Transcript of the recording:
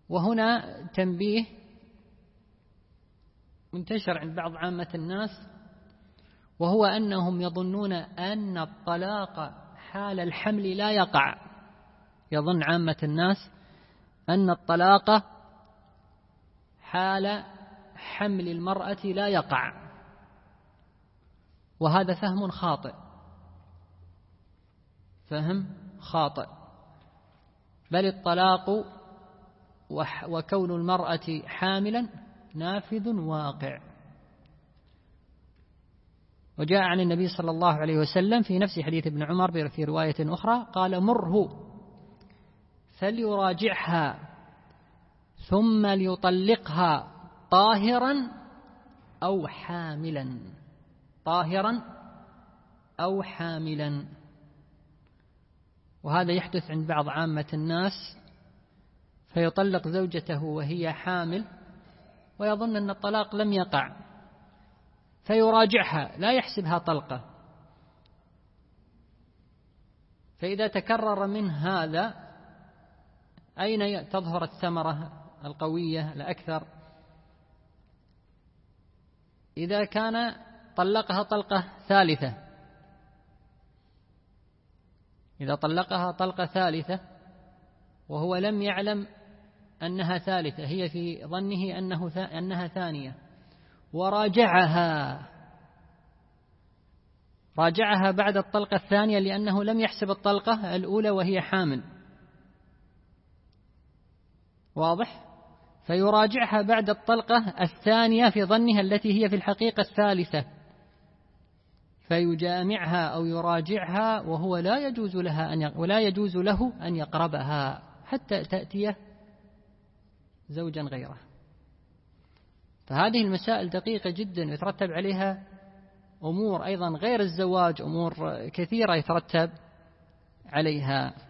وهنا تنبيه منتشر عند بعض عامة الناس، وهو أنهم يظنون أن الطلاق حال الحمل لا يقع. يظن عامة الناس أن الطلاق حال حمل المرأة لا يقع، وهذا فهم خاطئ، فهم خاطئ، بل الطلاق وكون المرأة حاملا نافذ واقع. وجاء عن النبي صلى الله عليه وسلم في نفس حديث ابن عمر في رواية أخرى قال: مره فليراجعها ثم ليطلقها طاهرا أو حاملا، طاهرا أو حاملا. وهذا يحدث عند بعض عامة الناس، فيطلق زوجته وهي حامل ويظن أن الطلاق لم يقع، فيراجعها لا يحسبها طلقة. فإذا تكرر من هذا أين تظهر الثمرة القوية الأكثر؟ إذا كان طلقها طلقة ثالثة، إذا طلقها طلقة ثالثة وهو لم يعلم أنها ثالثة، هي في ظنه أنها ثانية، وراجعها بعد الطلقة الثانية لأنه لم يحسب الطلقة الأولى وهي حامل، واضح؟ فيراجعها بعد الطلقة الثانية في ظنها التي هي في الحقيقة الثالثة، فيجامعها أو يراجعها وهو ولا يجوز له أن يقربها حتى تأتي زوجا غيره. فهذه المسائل دقيقة جدا يترتب عليها أمور أيضا غير الزواج، أمور كثيرة يترتب عليها.